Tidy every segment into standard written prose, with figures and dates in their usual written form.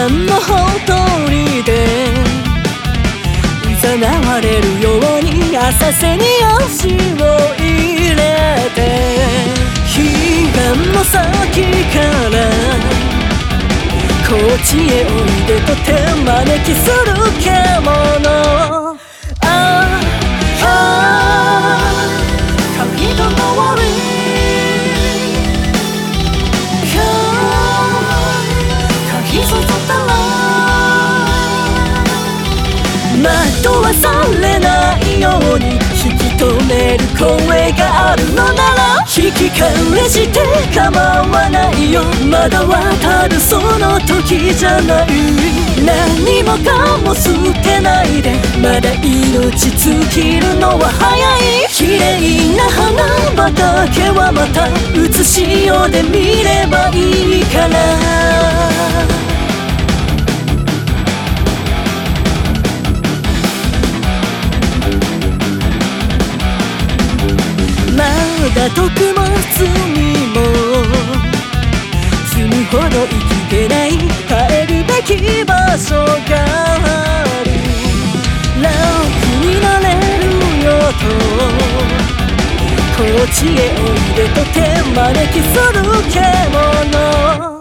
間のほとりで誘われるように浅瀬に足を入れて、彼岸の先からこっちへおいでと手招きする獣。髪の周り鍵そったら惑わされないように引き止める声があるのなら、引き返して構わないよ。まだ渡るその時じゃない。何もかも捨てないで、まだ命尽きるのは早い。綺麗な花畑はまた写しようで見ればいいから。まだ徳も罪も積むほど生きてない。帰るべき場所がある。楽になれるよとこっちへおいでと手招きする獣。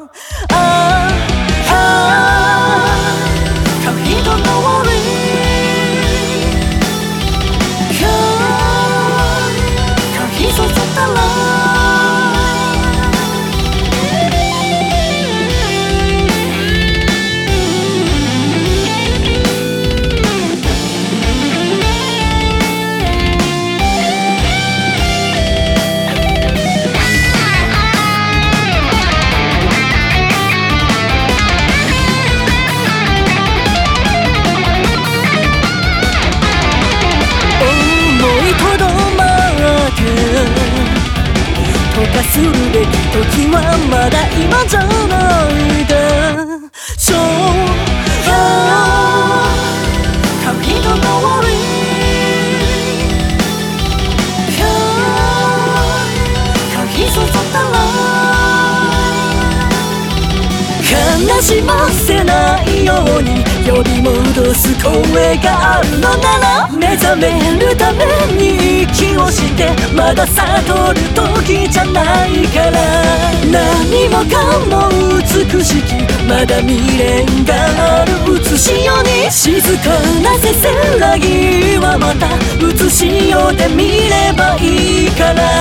髪の周り鍵そったら溶かするべき時はまだ今じゃないでしょう。髪の周り鍵そったら悲しませないように呼び戻す声があるのなら、目覚めるために息をしてまだ悟る時じゃないから。何もかも美しきまだ未練がある写しように、静かなせせらぎはまた写しようで見ればいいから。